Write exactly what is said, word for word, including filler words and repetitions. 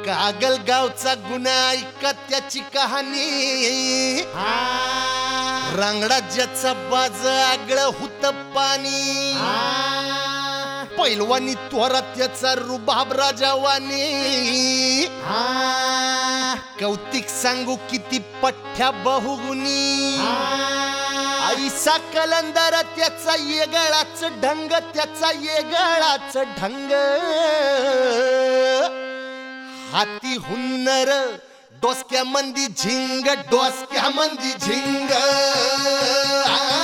कागल गावचा गुन्हा ऐका त्याची कहाणी रांगडा ज्याचा बाज आगळं हुत पाणी पैलवानी त्वरा त्याचा रुबाब राजावानी कौतिक सांगू किती पठ्ठ्या बहुगुणी ऐसा कलंदर त्याचा येगळाच ढंग त्याचा येगळाच ढंग हाती हुन्नर डोसक्या मंदी झिंग डोसक्या मंदी झिंग